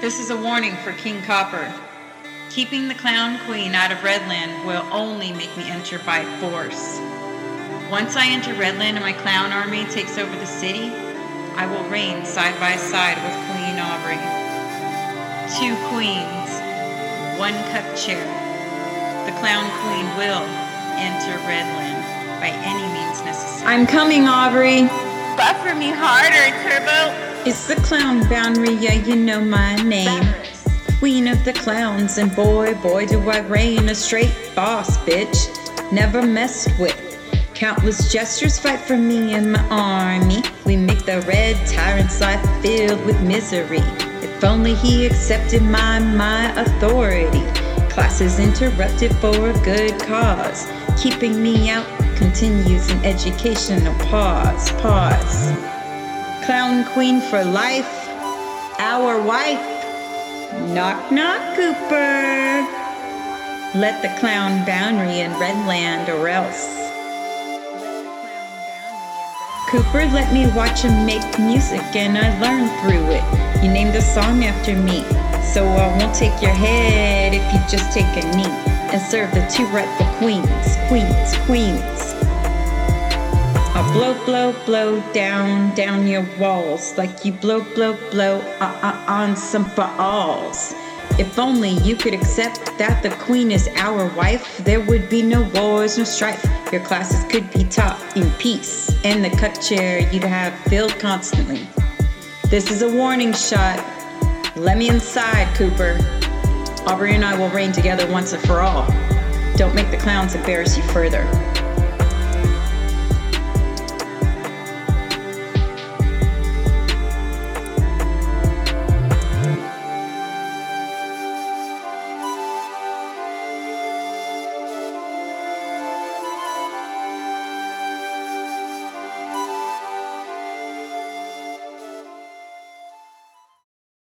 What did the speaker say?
This is a warning for King Copper. Keeping the Clown Queen out of Redland will only make me enter by force. Once I enter Redland and my clown army takes over the city, I will reign side by side with Queen Aubrey. 2 queens, 1 cup chair. The Clown Queen will enter Redland by any means necessary. I'm coming, Aubrey. Buffer me harder, Turbo. It's the Clown Boundary, yeah, you know my name. Queen of the clowns, and boy, do I reign. A straight boss, bitch, never messed with. Countless jesters fight for me and my army. We make the red tyrant's life filled with misery. If only he accepted my authority. Classes interrupted for a good cause. Keeping me out continues an educational pause. Clown Queen for life, our wife. Knock, knock, Cooper. Let the Clown Boundary in Redland or else. Cooper let me watch him make music and I learned through it. You named a song after me, so I won't take your head if you just take a knee and serve the 2 rightful queens. I'll blow down your walls like you blow on some balls. If only you could accept that the queen is our wife, there would be no wars, no strife. Your classes could be taught in peace, and the cut chair you'd have filled constantly. This is a warning shot. Let me inside, Cooper. Aubrey and I will reign together once and for all. Don't make the clowns embarrass you further.